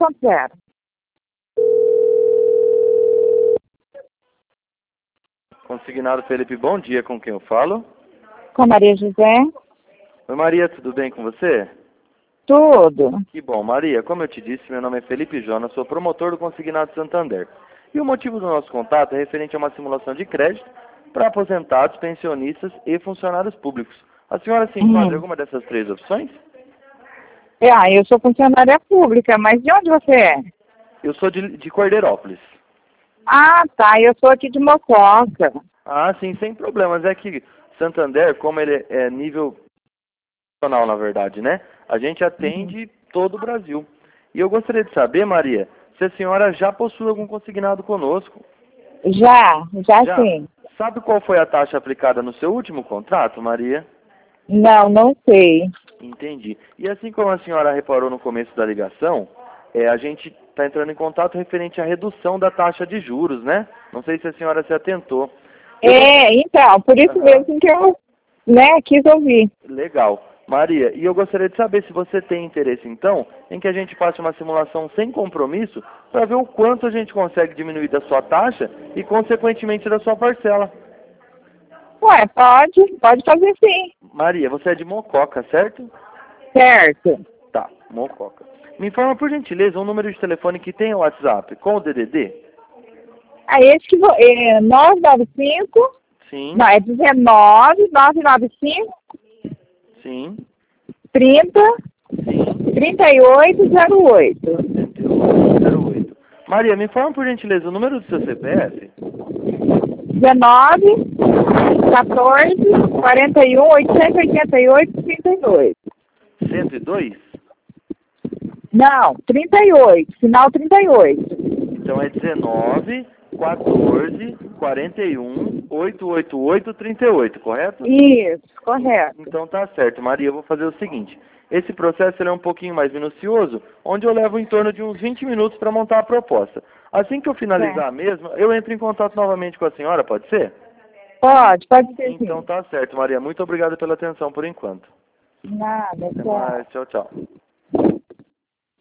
2.0. Consignado Felipe, bom dia, com quem eu falo? Com Maria José? Oi Maria, tudo bem com você? Tudo. Que bom, Maria, como eu te disse, meu nome é Felipe Jonas, sou promotor do Consignado Santander. E o motivo do nosso contato é referente a uma simulação de crédito para aposentados, pensionistas e funcionários públicos. A senhora se enquadra em alguma dessas três opções? Eu sou funcionária pública, mas de onde você é? Eu sou de Cordeirópolis. Ah, tá, eu sou aqui de Mococa. Ah, sim, sem problemas. É que Santander, como ele é nível nacional, na verdade, né? A gente atende todo o Brasil. E eu gostaria de saber, Maria, se a senhora já possui algum consignado conosco. Já sim. Sabe qual foi a taxa aplicada no seu último contrato, Maria? Não sei. Entendi. E assim como a senhora reparou no começo da ligação, a gente está entrando em contato referente à redução da taxa de juros, né? Não sei se a senhora se atentou. Então, por isso mesmo que eu, quis ouvir. Legal. Maria, e eu gostaria de saber se você tem interesse, então, em que a gente faça uma simulação sem compromisso para ver o quanto a gente consegue diminuir da sua taxa e, consequentemente, da sua parcela. Ué, pode fazer sim. Maria, você é de Mococa, certo? Certo. Tá, Mococa. Me informa, por gentileza, um número de telefone que tem o WhatsApp com o DDD? Esse que 995, Sim. não, é 19 995 Sim. 30 Sim. 3808. 3808. Maria, me informa, por gentileza, o número do seu CPF? 19 14 41 888 32. 102? Não, 38, final 38. Então é 19 14 41 888 38, correto? Isso, correto. Então tá certo, Maria. Eu vou fazer o seguinte. Esse processo ele é um pouquinho mais minucioso, onde eu levo em torno de uns 20 minutos para montar a proposta. Assim que eu finalizar a mesma, eu entro em contato novamente com a senhora, pode ser? Pode ser sim. Então tá certo, Maria. Muito obrigado pela atenção por enquanto. Nada, Até tchau. mais. Tchau, tchau.